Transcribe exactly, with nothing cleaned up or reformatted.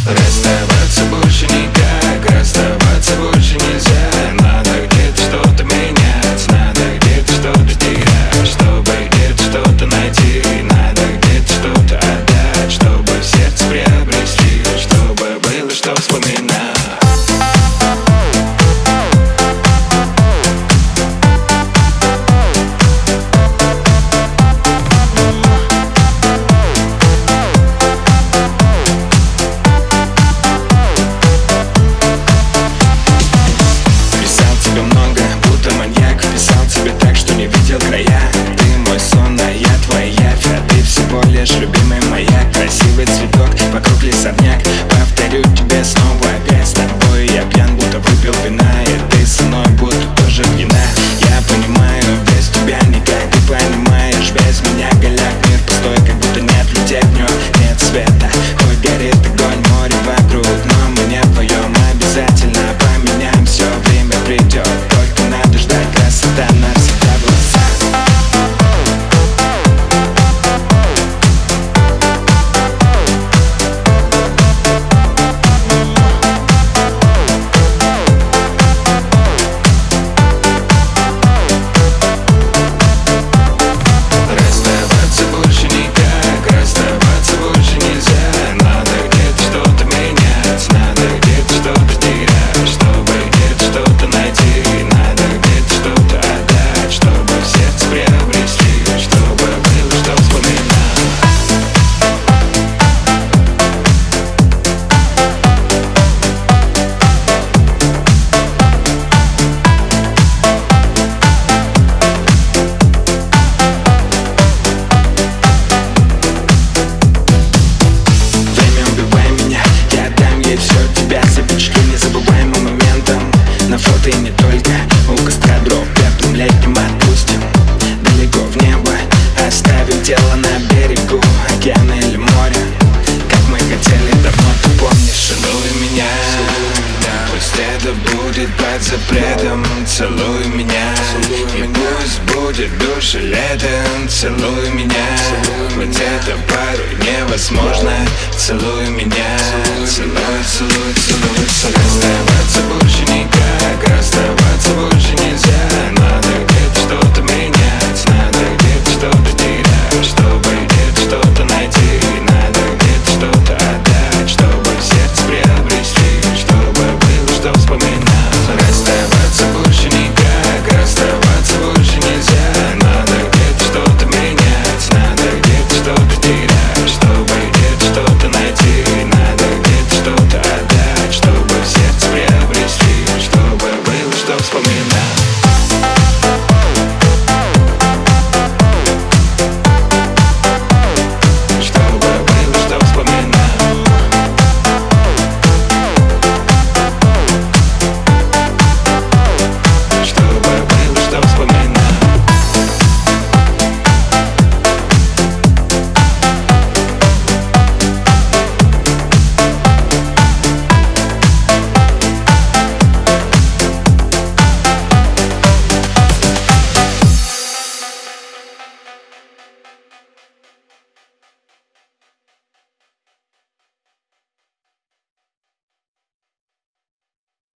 Расставаться больше никак, расставаться больше нельзя. Надо где-то что-то менять, надо где-то что-то терять, чтобы где-то что-то найти. Надо где-то что-то отдать, чтобы в сердце приобрести, чтобы было что вспоминать. Любимый моя, красивый цветок, вокруг лесовняк. Повторю тебе снова опять, с тобой я пьян, будто выпил вина. И ты со мной будто тоже пьяна. Я понимаю, без тебя никак, ты понимаешь, без меня голяк. Мир пустой, как будто нет людей в нем, нет света. Хоть горит огонь, море вокруг, но мы не вдвоем. Обязательно поменяем, все время придет. Только надо ждать, красота навсегда в глазах. И не только у костра дров, теплым летним отпустим далеко в небо, оставим тело на берегу океана или моря, как мы хотели давно, ты помнишь. Целуй меня, пусть это будет под запретом. Целуй меня, и пусть будет душа летом. Целуй меня, ведь это порой невозможно. Целуй